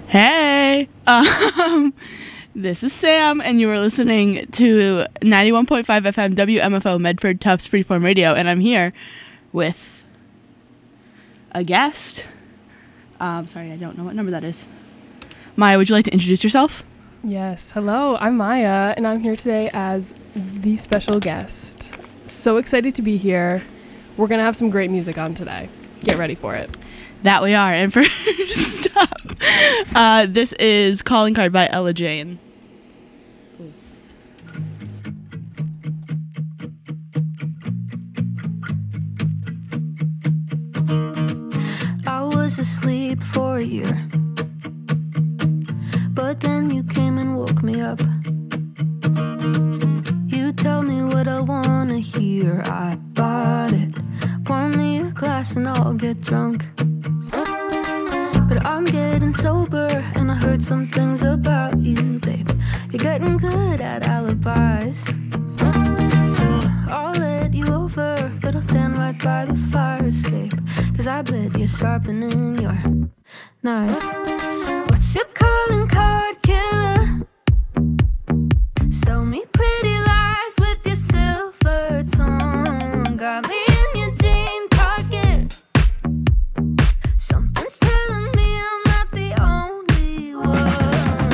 Hey, this is Sam, and you are listening to 91.5 FM WMFO Medford Tufts Freeform Radio, and I'm here with a guest. Sorry, I don't know what number that is. Maya, would you like to introduce yourself? Yes, hello, I'm Maya, and I'm here today as the special guest. So excited to be here. We're going to have some great music on today. Get ready for it. That we are. And first up, this is Calling Card by Ella Jane. I was asleep for a year, but then you came and woke me up. You tell me what I wanna hear. I bought it. Pour me a glass and I'll get drunk. But I'm getting sober, and I heard some things about you, babe. You're getting good at alibis. So I'll let you over, but I'll stand right by the fire escape. 'Cause I bet you're sharpening your knife. What's your calling card, killer? Sell me pretty lies with your silver tongue. Got me in your jean pocket. Something's telling me I'm not the only one.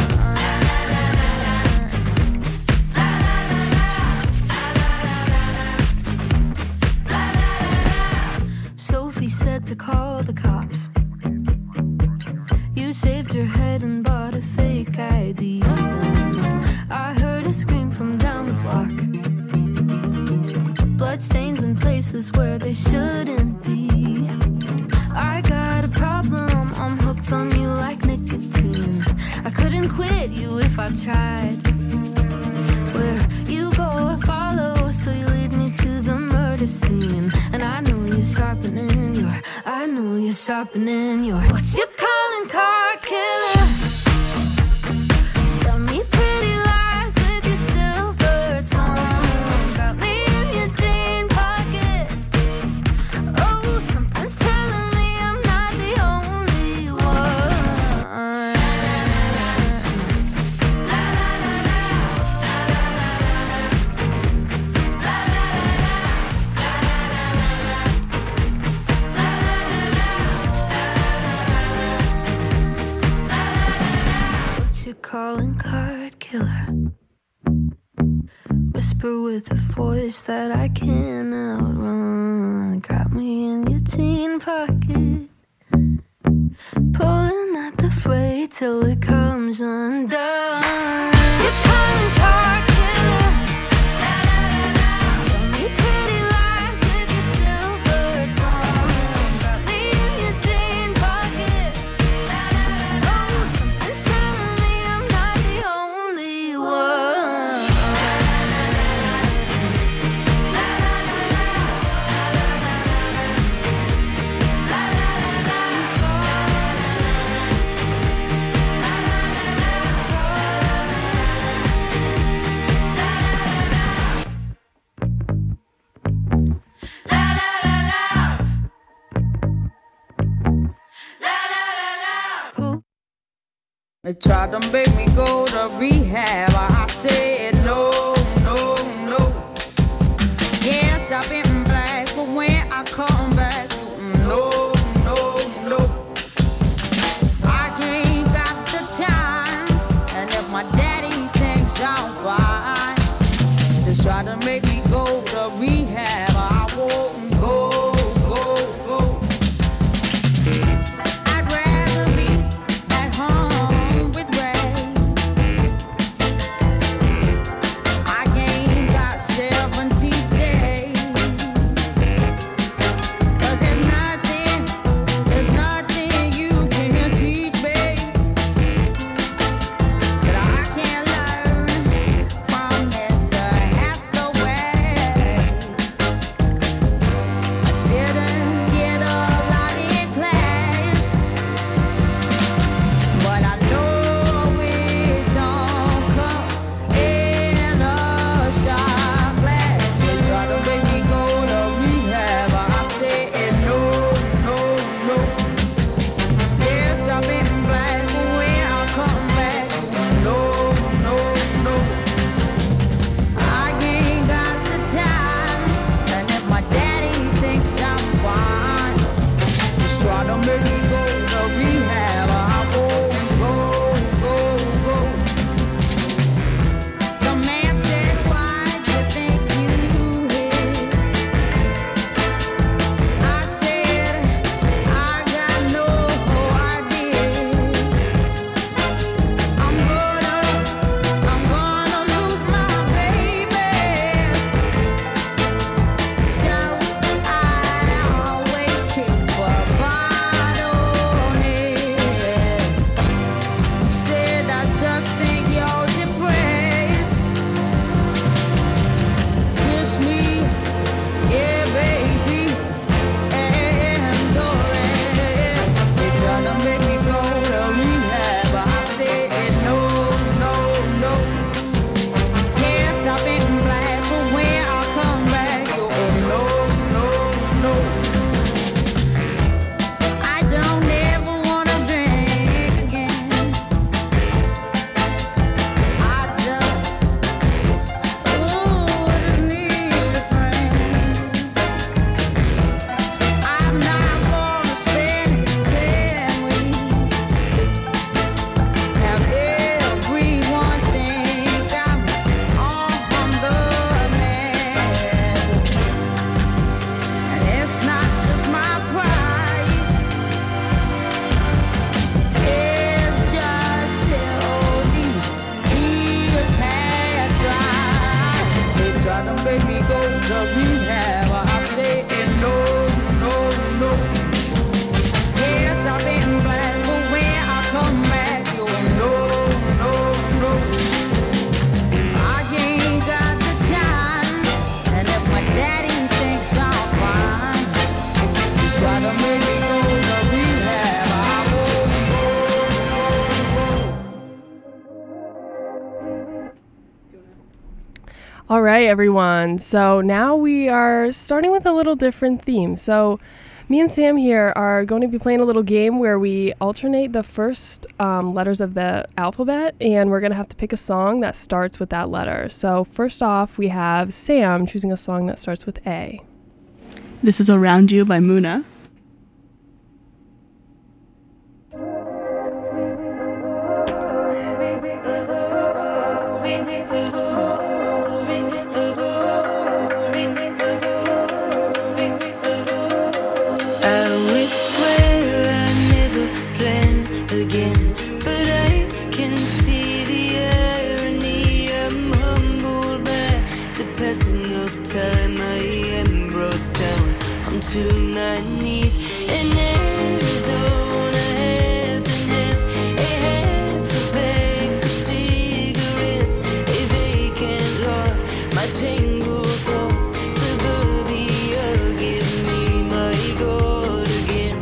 Sophie said to call the cops. You shaved your head and bought a fake ID. I heard a scream from down the block. Bloodstains in places where they shouldn't be. I got a problem, I'm hooked on you like nicotine. I couldn't quit you if I tried. Where you go I follow, so you lead me to the murder scene. And I know you're sharpening your What's your calling card, killer? Show me pretty lies with your silver tongue. Got me in your jean pocket. Oh, something's telling me I'm not the only one. What's your calling card, killer? Whisper with a voice that I can't outrun. Got me in your jean pocket. Pulling at the freight till it comes undone. What's your calling card, killer? Show me pretty lies with your silver tongue. Got me in your jean pocket. Oh, something's telling me I'm not the only one. They tried to make me go to rehab. I said no, no, no. Yes, I've been black, but when I come back, no, no, no. I ain't got the time, and if my daddy thinks I'm fine, they try to make me go to rehab. I won't go, go, go. I'd rather be at home with Ray. I ain't got 70 days. 'Cause there's nothing you can teach me that I can't learn from Mr. Hathaway. All right, everyone. So now we are starting with a little different theme. So me and Sam here are going to be playing a little game where we alternate the first letters of the alphabet, and we're going to have to pick a song that starts with that letter. So first off, we have Sam choosing a song that starts with A. This is Around You by Muna. To my knees in Arizona, half and half, a bag of cigarettes, a vacant lot, my tangled thoughts, suburbia, give me my God again.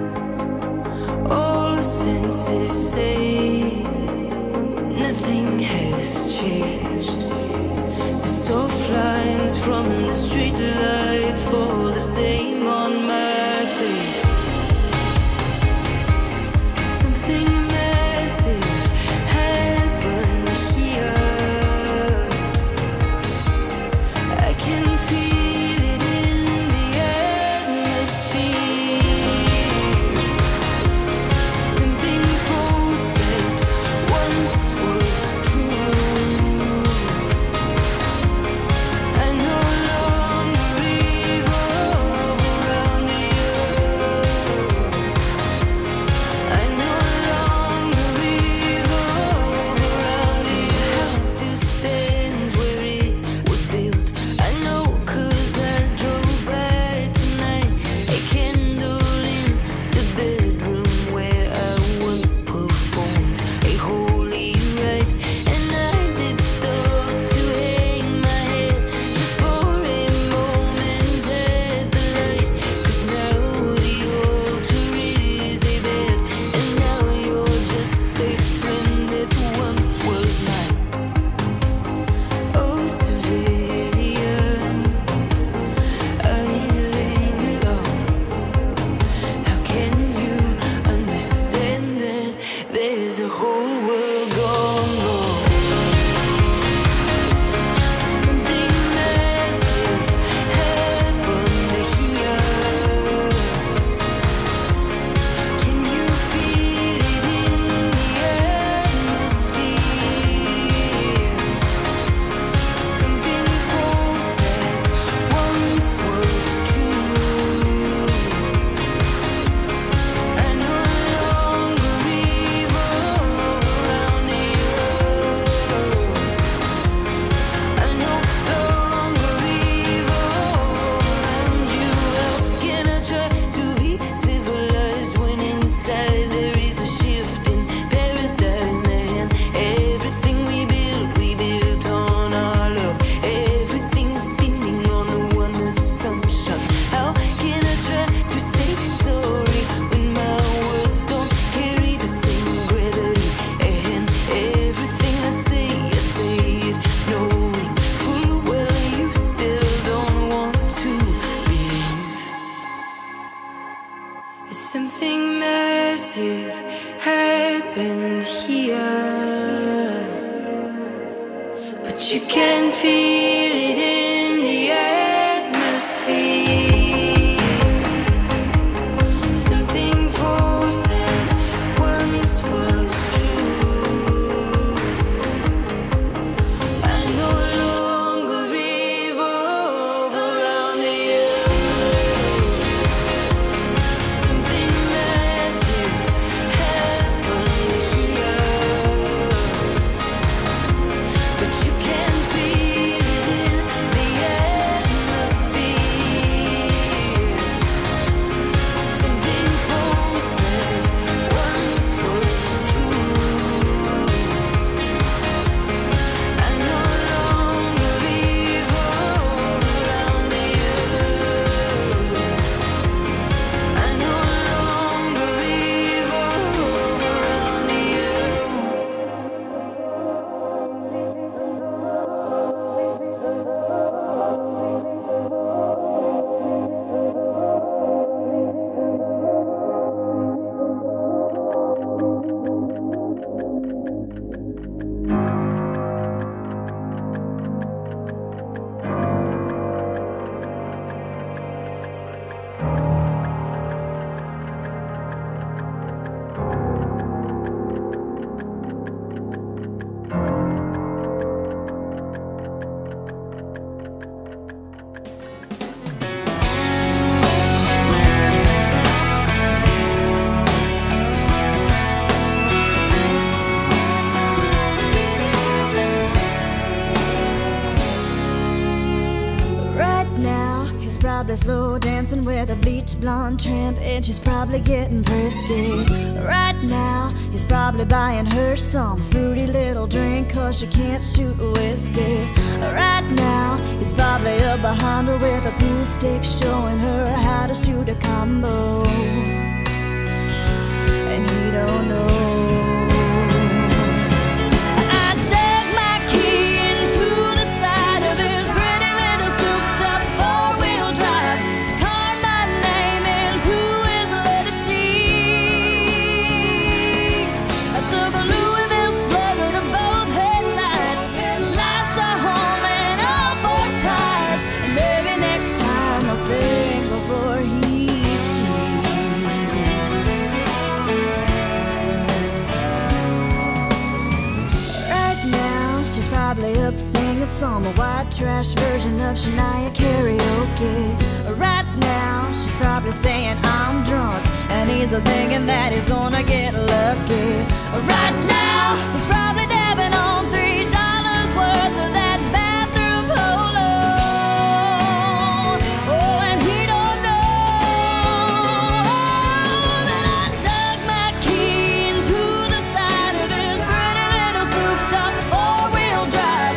All the senses say nothing has changed. The soft lines from the street lights fall the same on my face. Something massive happened here. I can feel it in the atmosphere. Something false that once was true. I no longer revolve around the earth. I no longer revolve around the earth. House still stands where it was built. I know 'cause I drove by tonight. A candle in the bedroom where I once performed a holy rite. And I did stop to hang my head just for a moment at the light. 'Cause now the altar is a bed, and now you're just a friend that once was mine. Oh, civilian, are you laying alone? How can you understand that there's a whole world gone wrong? Something massive happened here. Can you feel it in the atmosphere? Something false that once was true. I no longer revolve around the earth. I no longer revolve around you. How can I try to be civilized when inside there is a shift in paradigm, man? Everything we built on our love. Everything's spinning on the one assumption. How can I try to say sorry when my words don't carry the same gravity? And everything I say it knowing full well you still don't want to believe. Something massive happened here, but you can feel it in the atmosphere. Something false that once was true. I no longer revolve around the earth. Something massive happened here, but you can feel it dancing with a bleach blonde tramp, and she's probably getting thirsty. Right now, he's probably buying her some fruity little drink, 'cause she can't shoot whiskey. Right now, he's probably up behind her with a pool stick, showing her how to shoot a combo. And he don't know. Some white trash version of Shania karaoke. Right now, she's probably saying I'm drunk, and he's thinking that he's gonna get lucky. Right now, he's probably dabbing on $3 worth of that bathroom polo. Oh, and he don't know that I dug my key into the side of this pretty little souped-up four-wheel drive.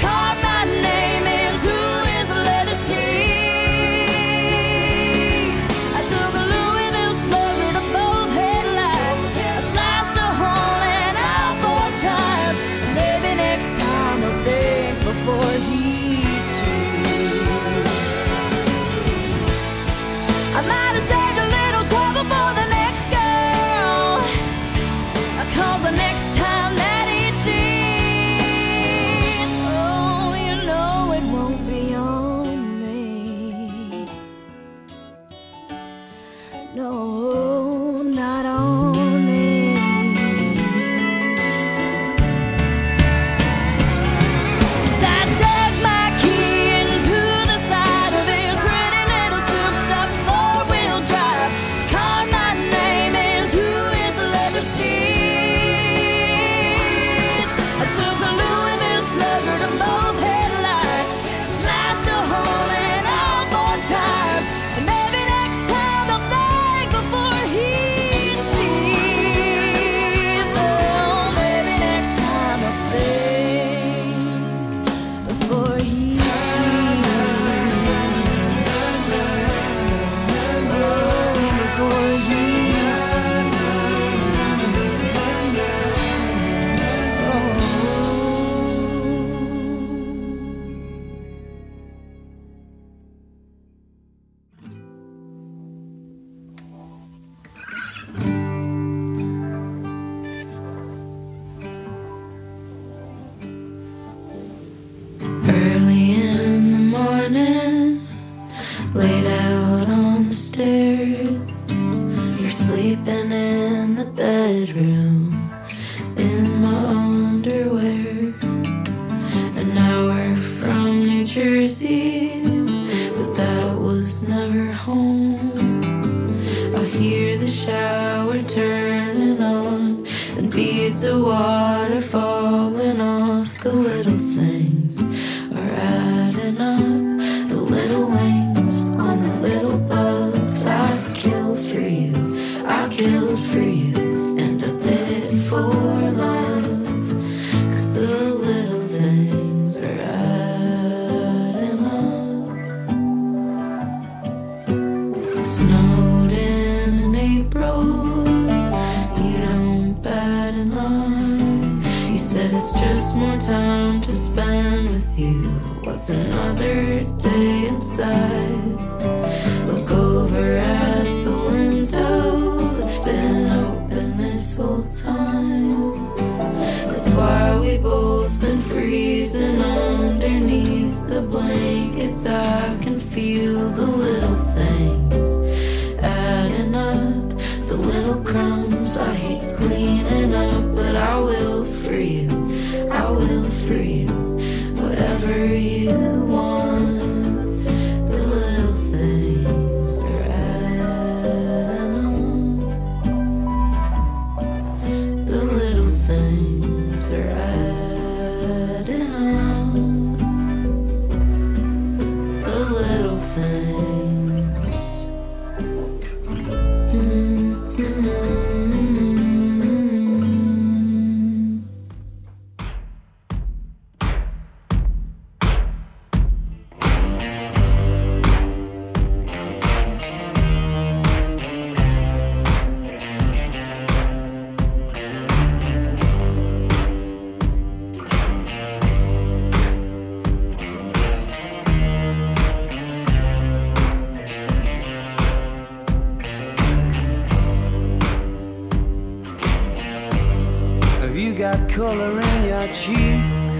Laid out on the stairs, you're sleeping in the bedroom, in my underwear. An hour from New Jersey, but that was never home. I hear the shower turning on, and beads of water falling off. The little things are adding up, the little wings on the little bugs. I killed for you, I killed for you, and I did it for love. 'Cause the little things are adding up. Snowed in April, you don't bat an eye. You said it's just more time to spend with you. What's another day inside? Look over at the window, it's been open this whole time. That's why we both been freezing underneath the blankets. I can feel the little things adding up, the little crumbs I hate cleaning up. But I will for you, I will for you, whatever you want. The little things are adding up. The little things are adding up. The color in your cheeks?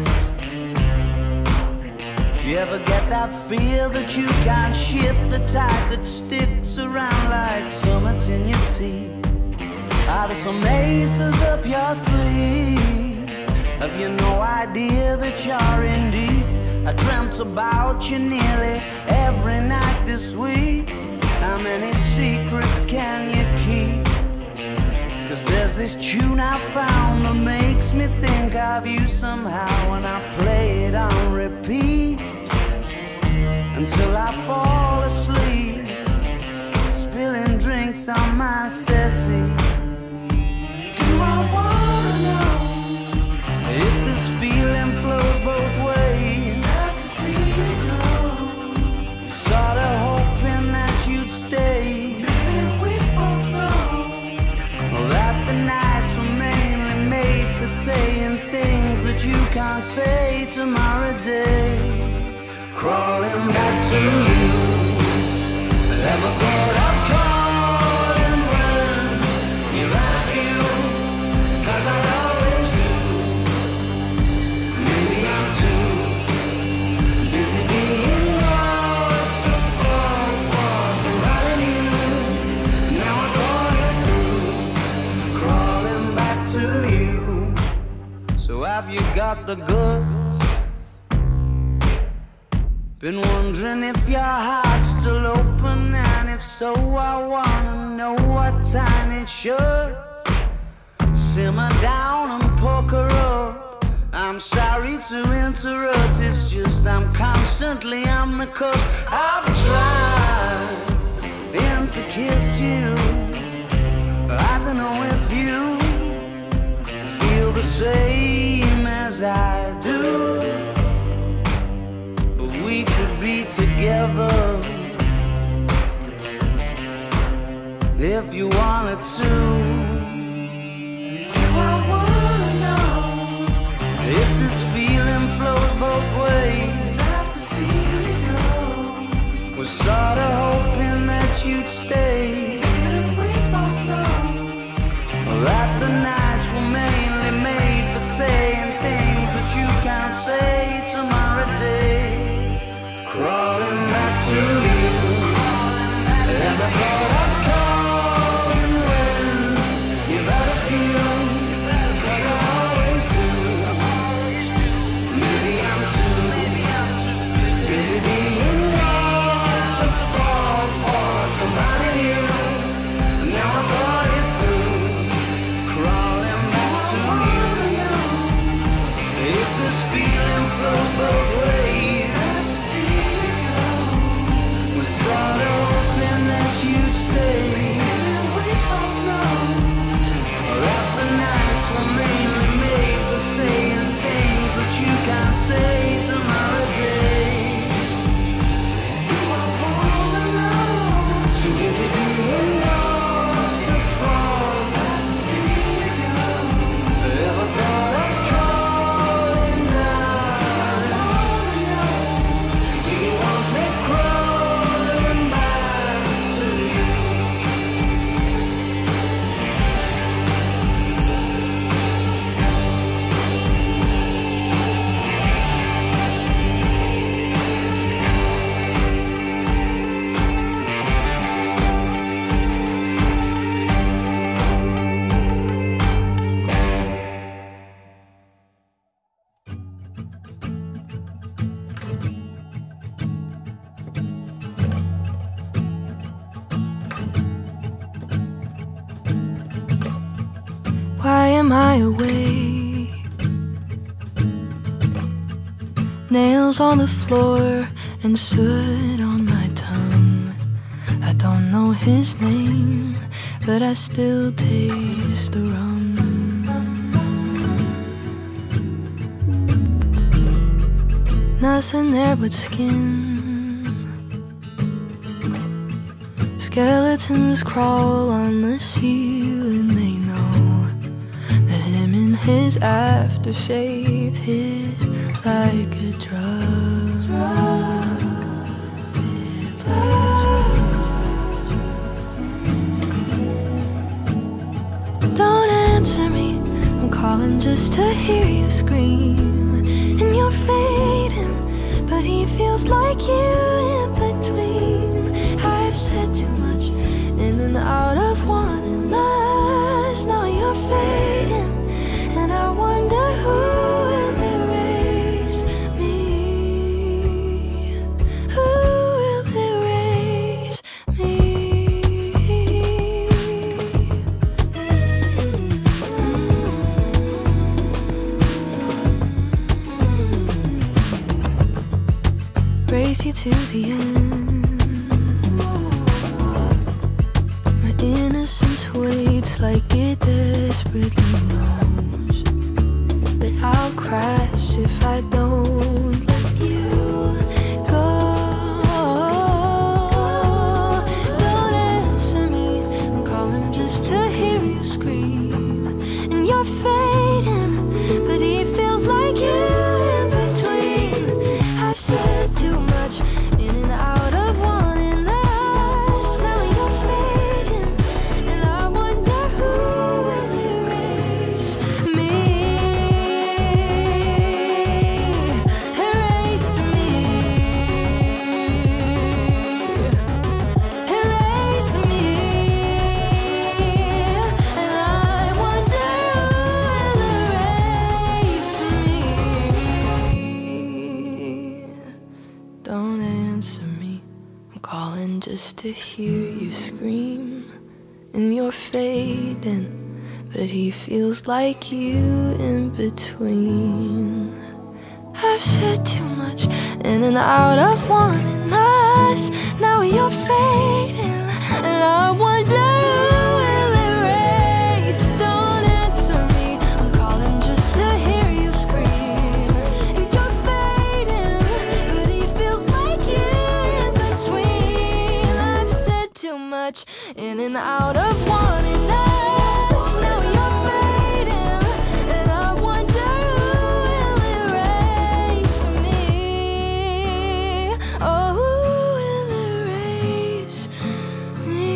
Do you ever get that feel that you can't shift, the tide that sticks around like summits in your teeth? Are there some aces up your sleeve? Have you no idea that you're in deep? I dreamt about you nearly every night this week. How many secrets can you keep? 'Cause there's this tune I found that makes me think of you somehow, and I play it on repeat until I fall asleep, spilling drinks on my settee. Do I wanna know if this feeling flows both ways? Sad to see you go. Sorta hoping that you'd stay. Maybe we both know that the nights were mainly made for saying things that you can't say tomorrow day. Crawling back to you. Never thought I'd calling when you're out of you, 'cause I always do. Maybe I'm too busy being lost to fall for somebody new. Now I thought it through, crawling back to you. So have you got the goods? Been wondering if your heart's still open, and if so, I wanna know what time it should. Simmer down and poker up. I'm sorry to interrupt, it's just I'm constantly on the cusp. I've tried to kiss you. I don't know if you feel the same as I do. We could be together if you wanted to. Do I wanna know if this feeling flows both ways? Sad to see you go. Was sorta hoping that you'd stay. And we both know that the nights were mainly made for saying things that you can't say tomorrow day. Crawling back to you. Never thought I'd call when you're out of you, 'cause I always do. Maybe I'm too busy being lost to fall for somebody new. Now I thought it through, crawling back to you. If this feeling flows both ways, sorta hoping that you'd stay. We both know that the nights were mainly made for saying things that you can't say tomorrow day. Do I wanna know? Too busy being lost to fall. Sad to see you go. Ever thought of calling down? Do you want me crawling back to you? Why am I awake? Nails on the floor and soot on my tongue. I don't know his name, but I still taste the rum. Nothing there but skin. Skeletons crawl on the ceiling, they know that him and his aftershave hit like a drug. Don't answer me, I'm calling. calling just to hear you scream. And you're fading, but he feels like you in between. I've said too much, in and out of wanting us. Now you're fading, and I wonder who will erase me. Who will erase me? Race you to the end. My innocence waits like it desperately knows that I'll crash if I don't let you go. Don't answer me, I'm calling just to hear you scream. And you're fading, but he feels like you in between. I've said too much, in and out of wanting us. Now you're fading, and I wonder who will erase me. Erase me. Erase me. And I wonder who will erase me. Don't answer me, I'm calling just to hear you scream. And you're fading, but he feels like you in between. I've said too much, in and out of wanting us. Now you're fading, and I wonder who will erase. Don't answer me, I'm calling just to hear you scream. And you're fading, but he feels like you in between. I've said too much, in and out of wanting us. Now you're fading, and I wonder who will erase me. Oh, who will erase me?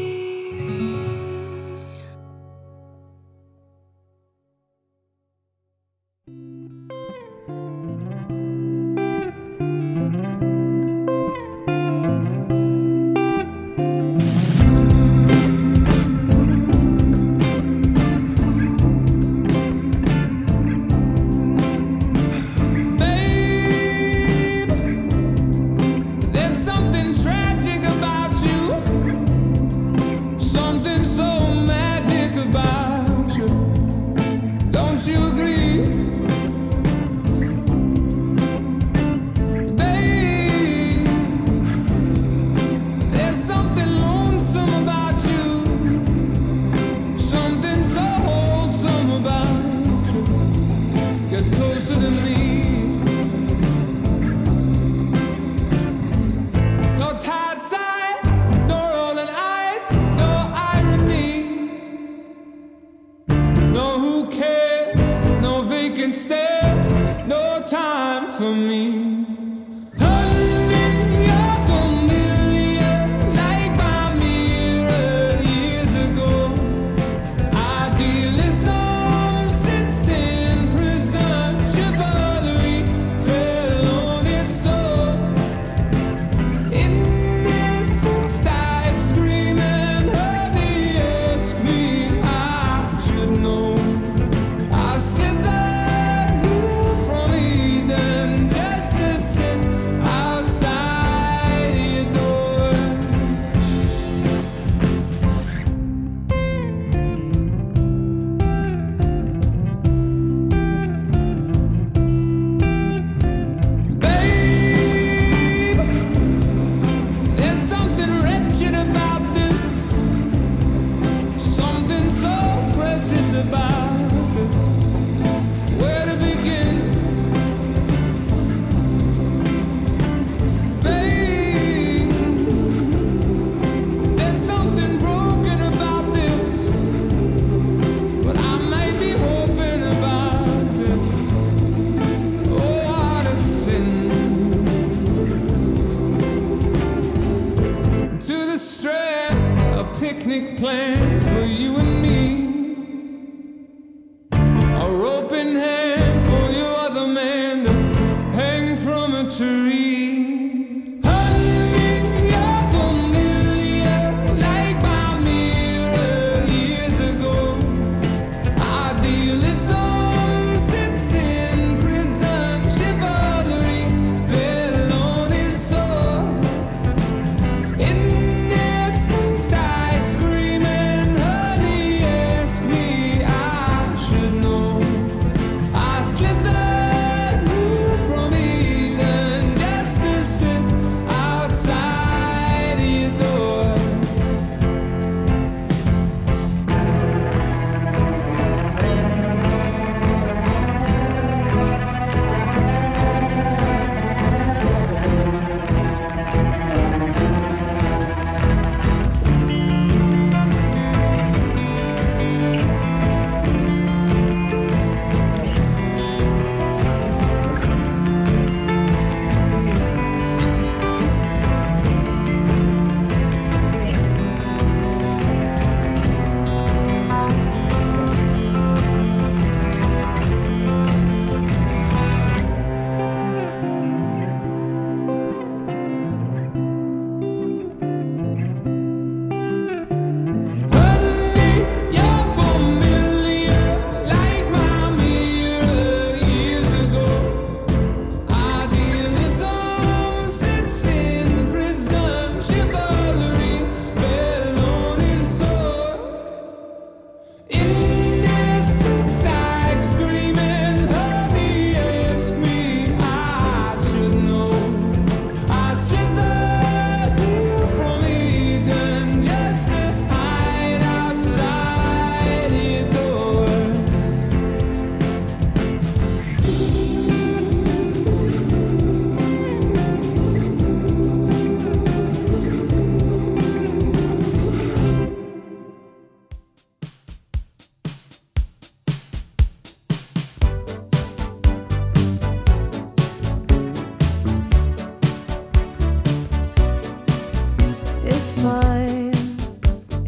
There's something tragic about you, something so magic about you. Don't you agree? Babe, there's something lonesome about you, something so wholesome about you. Get closer to me. No tired side, no rolling eyes, no irony. No who cares, no vacant stare, no time for me. Honey, you're familiar, like my mirror years ago. Idealism sits in prison, chivalry fell on its soul. Innocence died screaming, heard they ask me, I should know. I slithered here from Eden just to sit outside your door. Babe, there's something wretched about this, something so precious about this. Where to begin? Babe, there's something broken about this, but I might be hoping about this. Oh, what a sin. To the Strand, a picnic planned for you and me. A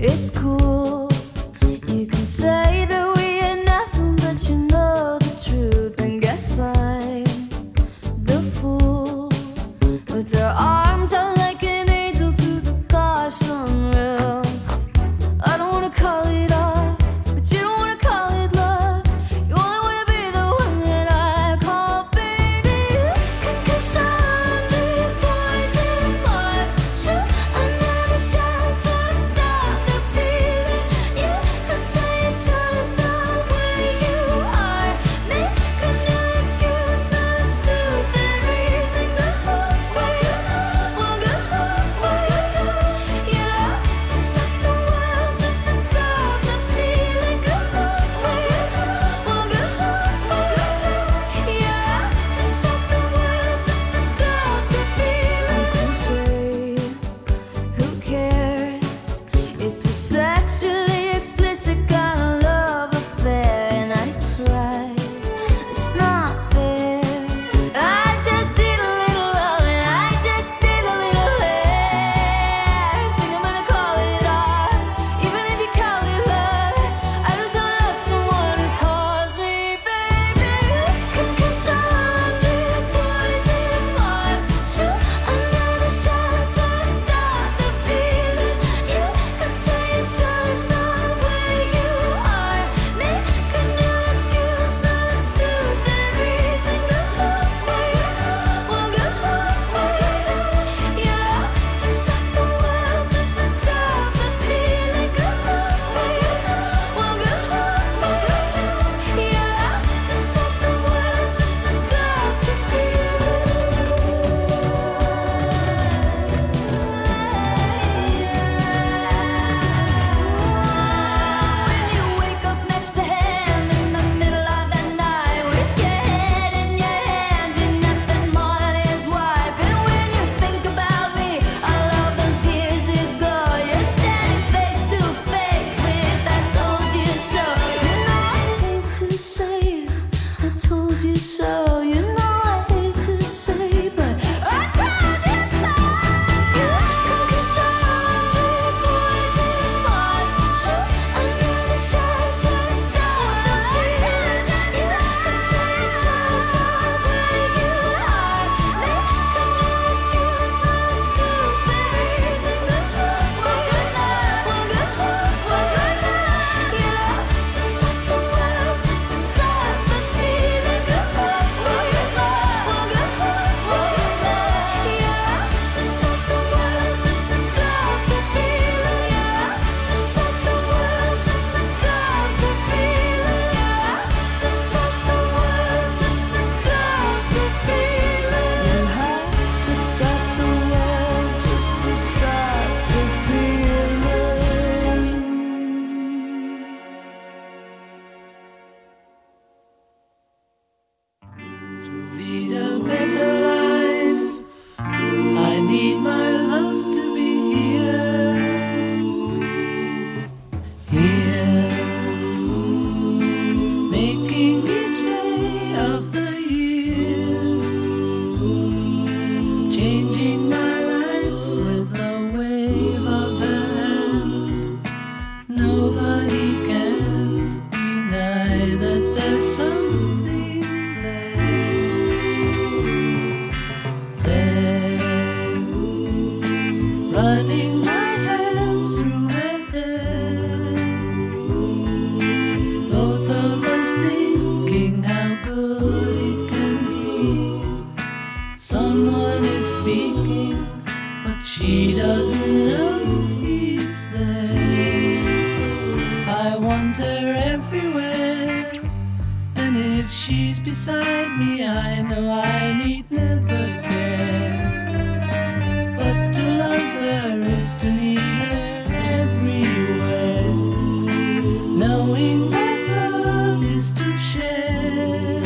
It's cool. You can say that we are nothing, but you know the truth. And guess I'm the fool with their arms out like an angel through the car sunroof. I don't wanna call it off, but you don't wanna call it love. You only wanna be the one that I call baby. Cause I'm big boys and boys. Shoot another shot to stop the feeling. You could say it's just the way you are. Make a new excuse, not a stupid reason. Go away, well, go away. Yeah, to stop the world, just to stop the feeling. Go away, well, go away. Yeah, to stop the world, just to stop the feeling. Who cares? It's a sexually explicit kind of love affair, and I cry. It's not fair. I just need a little love, and I just need a little hair. Think I'm gonna call it art, even if you call it love. I just love someone who calls me baby. Cause I'm big boys and boys. Shoot another shot to stop the feeling. You could say it's just the way you are. Make a new excuse, not a stupid reason. Go away, well, go away. Yeah, to stop the world, just to stop the feeling. Go away, well, go away. Yeah, to stop the world, just to stop the feeling. When you wake up next to him in the middle of the night with your head in your hands, you're nothing more than his wife. And when you think about me, all of those years ago, you're standing face to face with I told you so. You know I hate to say it, I told you so. You know I hate to say, but I told you so. Cause I'm big boys and boys. Shoot another shot to stop the feeling. You could say it's just the way you are. Make a new excuse, not a stupid reason. Go away, well, go away. Yeah, to stop the world, just to stop the feeling. Go away, well, go away. Yeah, to stop the world, just to stop the feeling. Yeah, to stop the world, just to stop the feeling. Yeah, to stop the world, just to stop the feeling. You have to stop the world just to stop the feeling. Lead a better life. I need my love to be here, making each day of the year, changing my life with a wave of her hand. Nobody can deny that there's something there, running my hands through her hair. Both of us thinking how good it can be. Someone is speaking, but she doesn't know he's there. I want her everywhere, and if she's beside me, I know I need never care. But to love her is to need her everywhere, knowing that love is to share.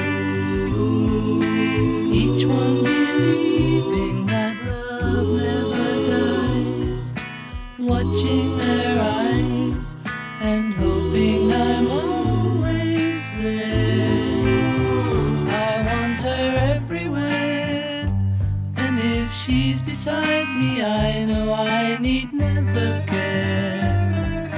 Each one believing that love never dies, watching their eyes and hoping I'm always there. I want her everywhere, and if she's beside me, I know I need never care.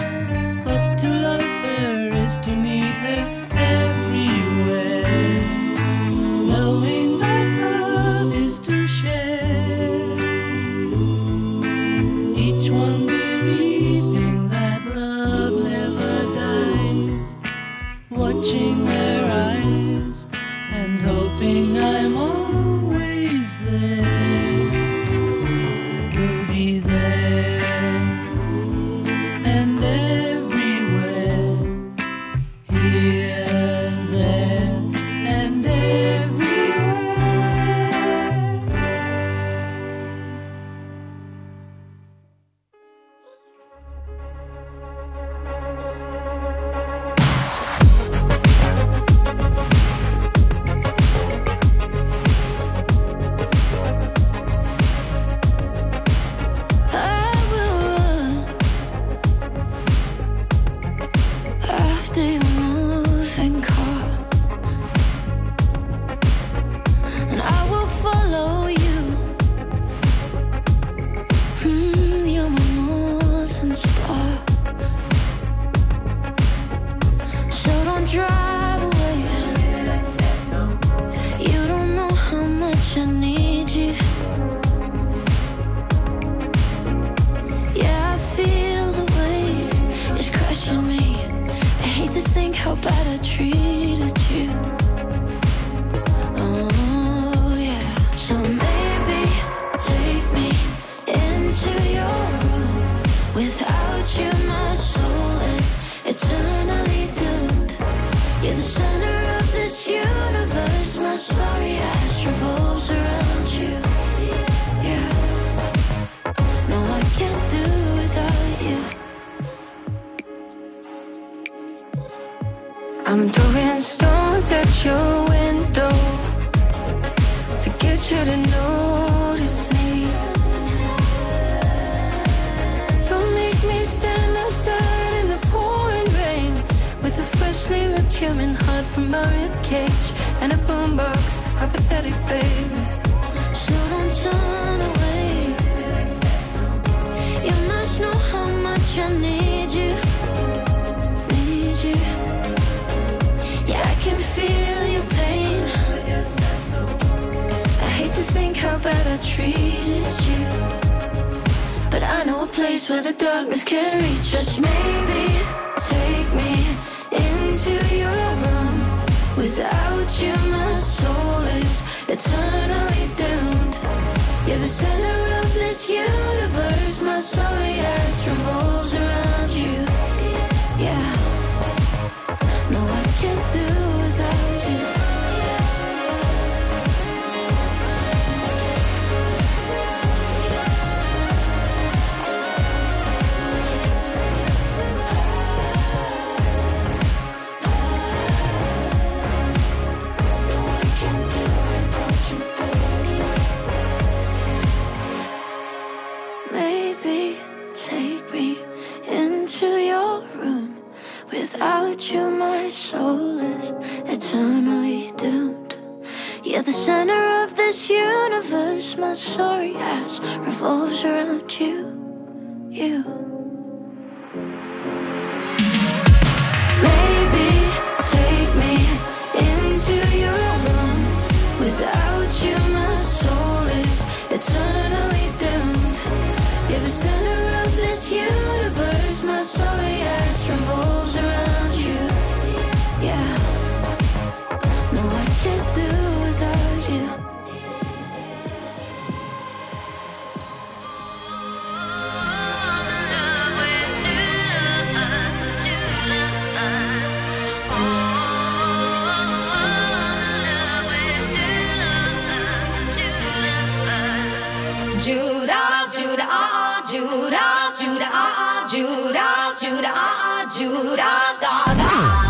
drive away. You don't know how much I need you. Yeah, I feel the weight is crushing me. I hate to think how bad I treated you. Oh yeah. So maybe take me into your room. Without you my soul is eternally doomed. You're the center of this universe. My sorry ass revolves around you. Yeah. No, I can't do without you. I'm throwing stones at your window to get you to notice me. Don't make me stand outside in the pouring rain with a freshly ripped human heart from a ribcage and a boombox, apathetic baby. So don't turn away. You must know how much I need you. Need you. Yeah, I can feel your pain. I hate to think how bad I treated you, but I know a place where the darkness can reach us. Maybe take me into your room. Without you my soul is eternally doomed. You're the center of this universe. My sorry ass revolves around you. Yeah. No, I can't do without you. Maybe take me into your room. Without you my soul is eternally doomed. You're the center of this universe. My sorry ass revolves around you. You. Maybe take me into your room. Without you my soul is eternally doomed. You're the center of this universe. My sorry ass revolves around you. Yeah. No, I can't do without you. Judas, Judah, Judas, Judah, Judas, Judah, Judas, Gaga.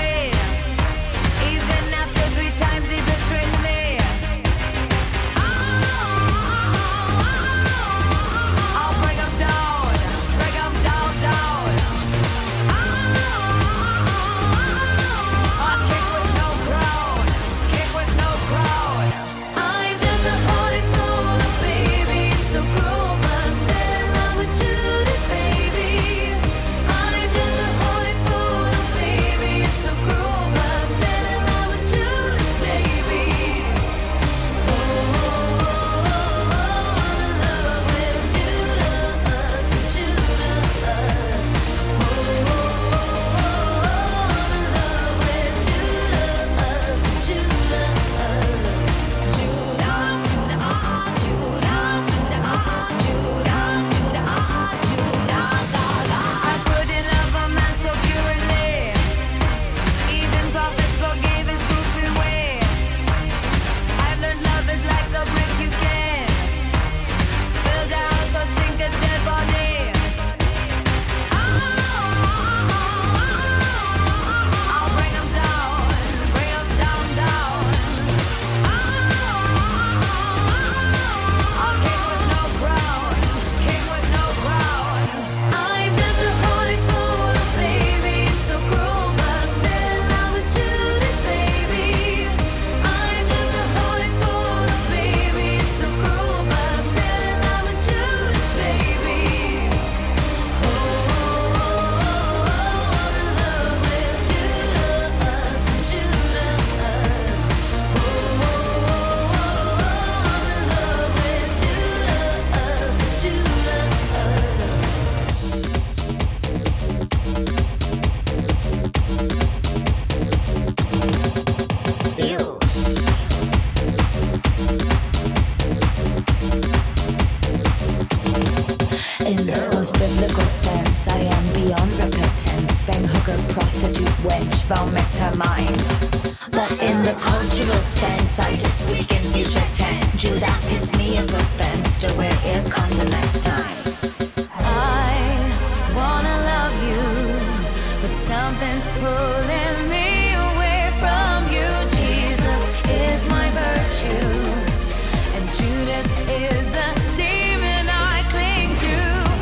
Even after 3 times he betrays me. mind. But in the cultural sense, I just weaken future tense. Judas kiss me as a fence to where it comes the next time. I wanna love you, but something's pulling me away from you. Jesus is my virtue, and Judas is the demon I cling to.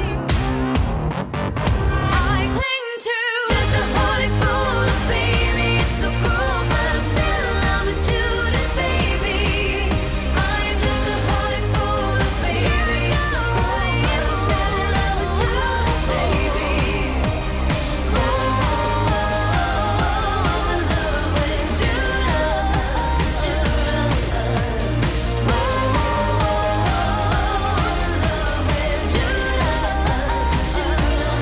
I cling to just a body full of baby. It's so cruel, but I'm still in love with Judas, baby. I'm just a body full of baby. It's so cruel, but I'm still in love with Judas, baby. Oh, in love with Judas, Judas. Oh, in love with Judas, Judas.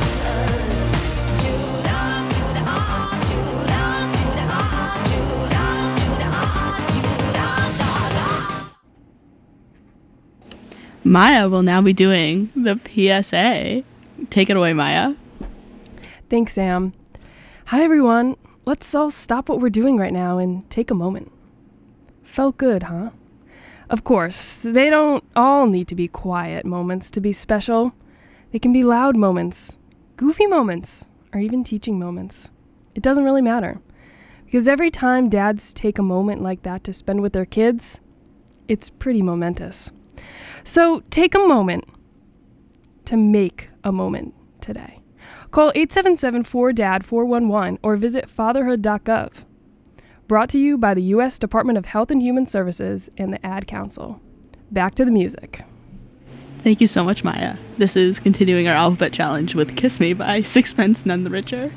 Maya will now be doing the PSA. Take it away, Maya. Thanks, Sam. Hi, everyone. Let's all stop what we're doing right now and take a moment. Felt good, huh? Of course, they don't all need to be quiet moments to be special. They can be loud moments, goofy moments, or even teaching moments. It doesn't really matter. Because every time dads take a moment like that to spend with their kids, it's pretty momentous. So take a moment to make a moment today. Call 877-4DAD-411 or visit fatherhood.gov. Brought to you by the U.S. Department of Health and Human Services and the Ad Council. Back to the music. Thank you so much, Maya. This is continuing our alphabet challenge with Kiss Me by Sixpence None the Richer.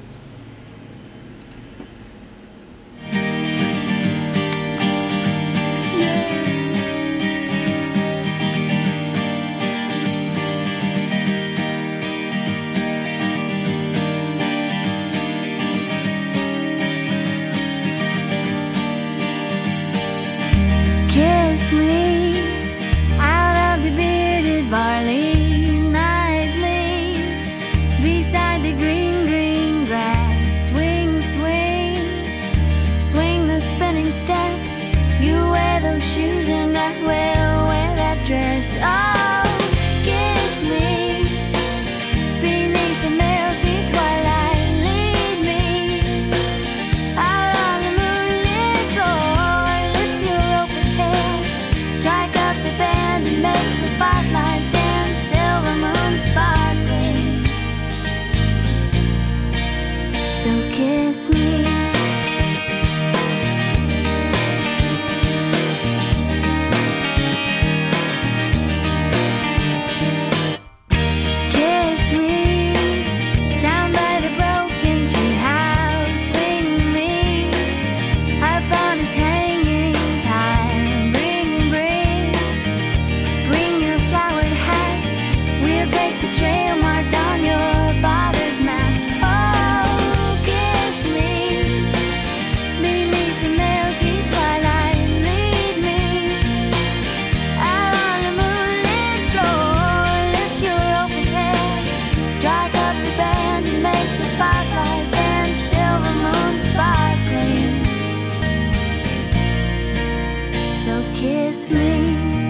Kiss me out of the bearded barley nightly, beside the green, green grass. Swing, swing, swing the spinning step. You wear those shoes and I will wear that dress. Oh, kiss me beneath the milky twilight. Lead me out on the moonlit floor. Lift your open head, strike up the band and make the fireflies dance. Silver moon sparkling, so kiss me. Kiss me down by the broken tree house. Swing me upon its hanging time. Bring your flowered hat. We'll take the trail marked on your father's map. Oh, kiss me beneath the milky twilight. Lead me out on the moonlit floor. Lift your open head, strike up the band and make the fireflies dance. Silver moon sparkling, so kiss me.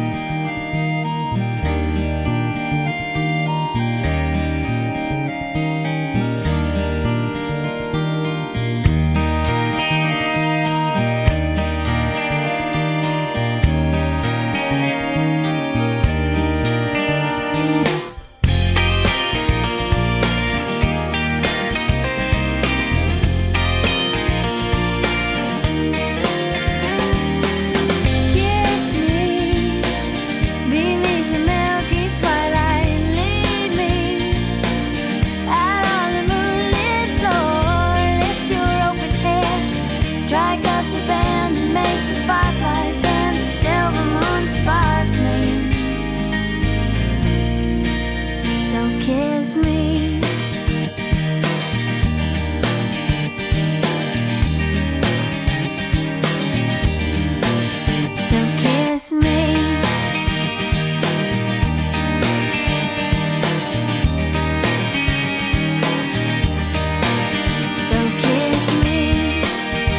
Kiss me beneath the milky twilight. Lead me out on the moonlit floor. Lift your open head, strike up the band and make the fireflies dance. Silver moon sparkling, so kiss me. So kiss me. So kiss me.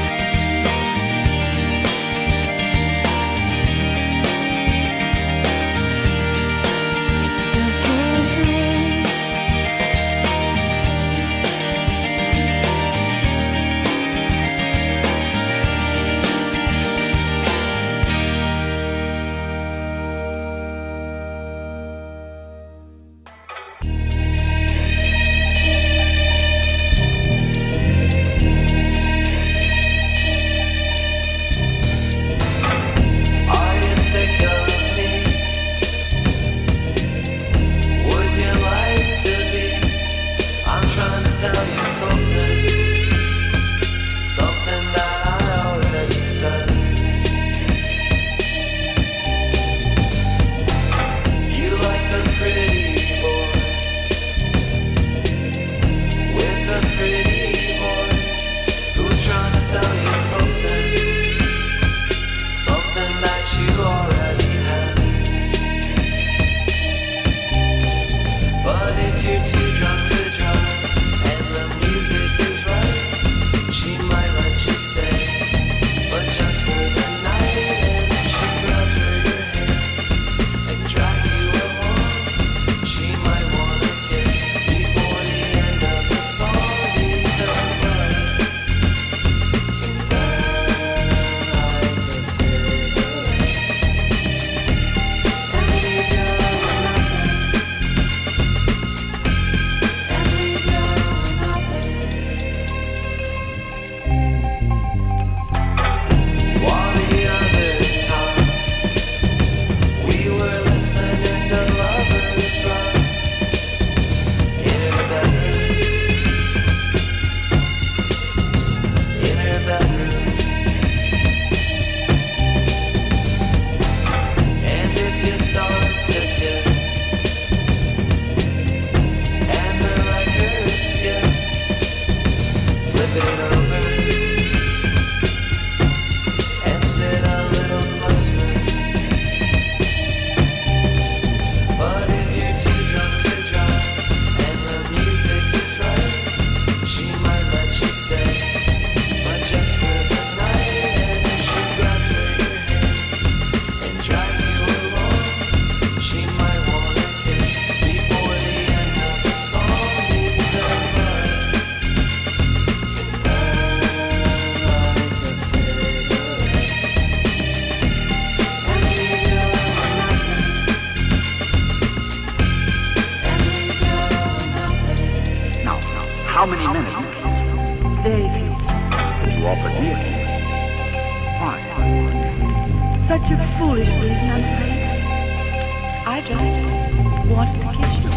such a foolish reason, I'm afraid. I don't want to kiss you.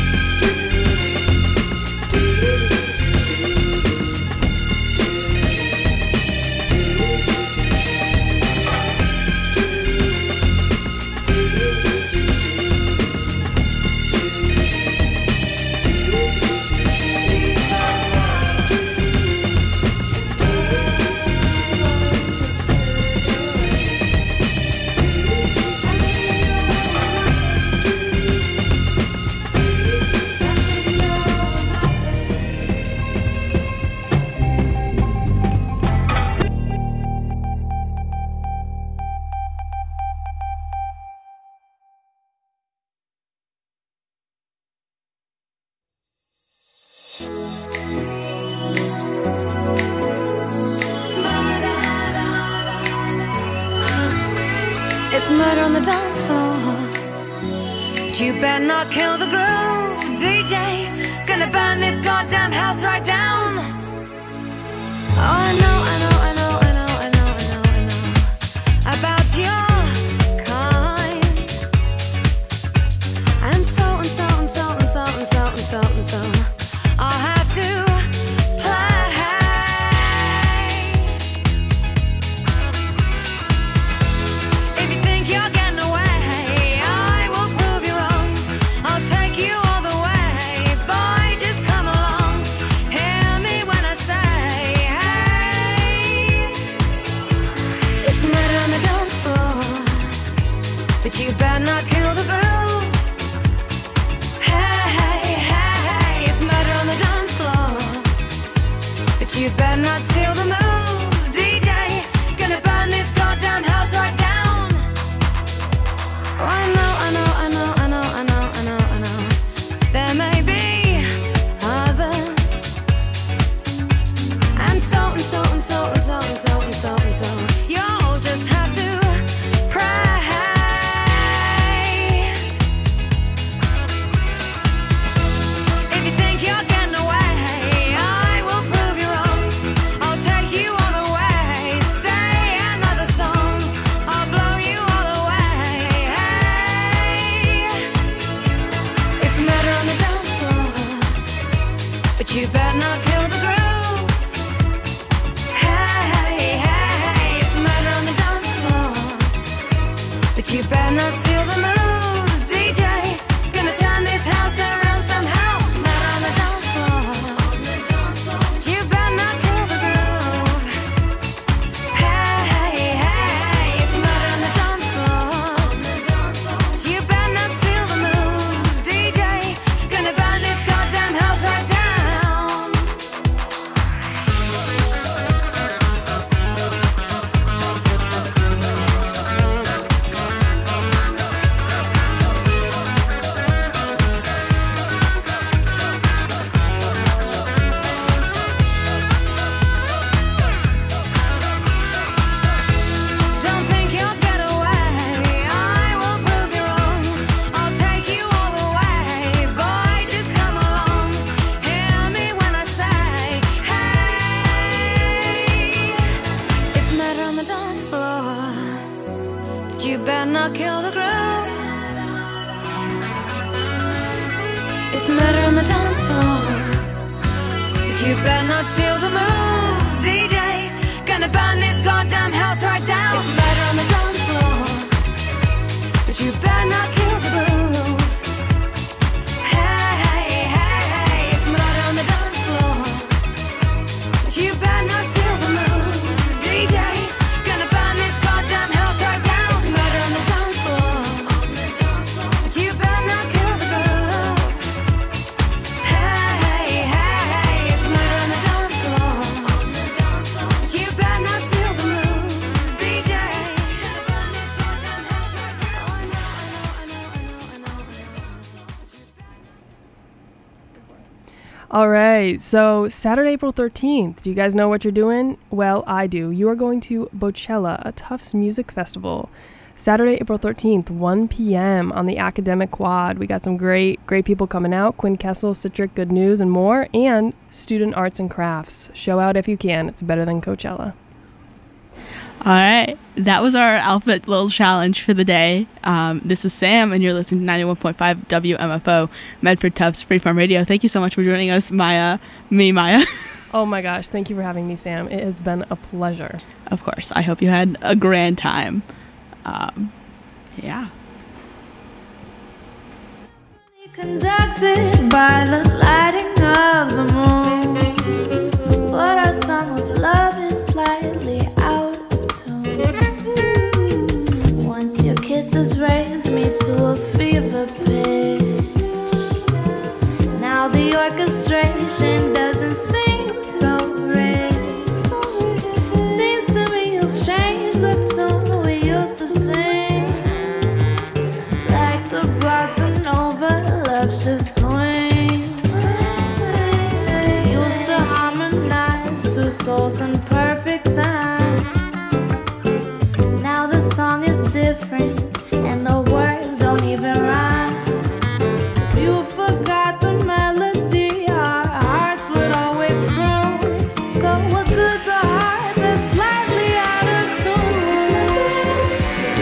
It's murder on the dance floor, but you better not kill the groove, DJ. Gonna burn this goddamn house right down. Oh, I know about your kind. And so I'll have to you better not kill the groove. Hey, it's murder on the dance floor. But you better not steal the moves, DJ. Gonna burn this goddamn house right down. Oh, I know. There may be others. And so. You'll just have to pray. You better not kill the groove. Hey, it's murder on the dance floor. But you better not steal the moves, DJ. Gonna turn this house around somehow. Murder on the dance floor. But you better not kill the groove. Hey, it's murder on the dance floor. But you better not steal the moves, DJ. Gonna burn this goddamn house right down. You better not kill the groove. It's murder on the dance floor. But you better not steal the moves, DJ. Gonna burn this goddamn house right down. It's murder on the dance floor. But you better not kill the groove. Hey, it's murder on the dance floor. But you better not steal the moves, DJ. Gonna burn this goddamn house right down. You better not kill the groove. Hey, it's murder on the dance floor. You better not steal the moves, DJ. All right, so Saturday, April 13th. Do you guys know what you're doing? Well, I do. You are going to Bochella, a Tufts music festival. Saturday, April 13th, 1 p.m. on the Academic Quad. We got some great people coming out. Quinn Kessel, Citric, Good News, and more. And Student Arts and Crafts. Show out if you can. It's better than Coachella. All right, that was our alphabet little challenge for the day. This is Sam, and you're listening to 91.5 WMFO, Medford Tufts Freeform Radio. Thank you so much for joining us, Maya. Oh my gosh, thank you for having me, Sam. It has been a pleasure. Of course, I hope you had a grand time. Yeah. Conducted by the lighting of the moon, but our song of love is slightly out of tune. Once your kisses raised me to a fever pitch.